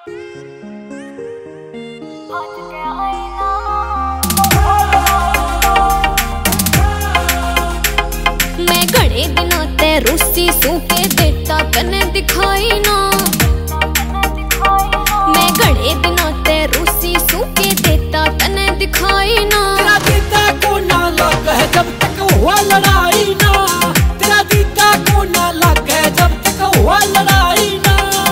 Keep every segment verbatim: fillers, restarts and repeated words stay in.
मैं घड़े दिनों ते रूसी सूके देता तने दिखाई ना। मैं घड़े दिनों ते रूसी सूके देता तने दिखाई ना। तेरा दीदा को ना लग है जब तक हुआ लड़ाई ना। तेरा दीदा को ना लग है जब तक हुआ लड़ाई ना।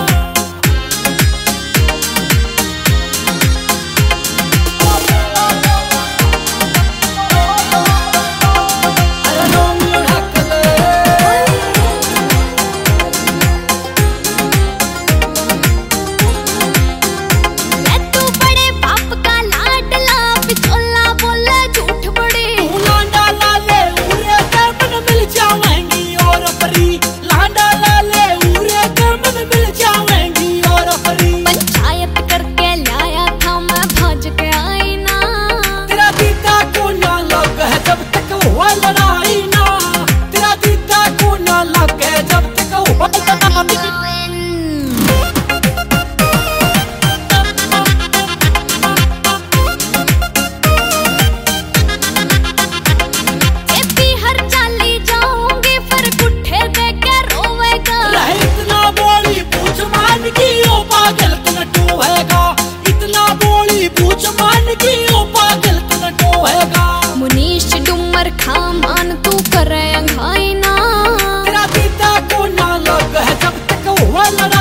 मुनीश डूमर खामान तू करे अंघाई ना। तेरा दीदा को ना लग है जब तक हुआ लड़ाई।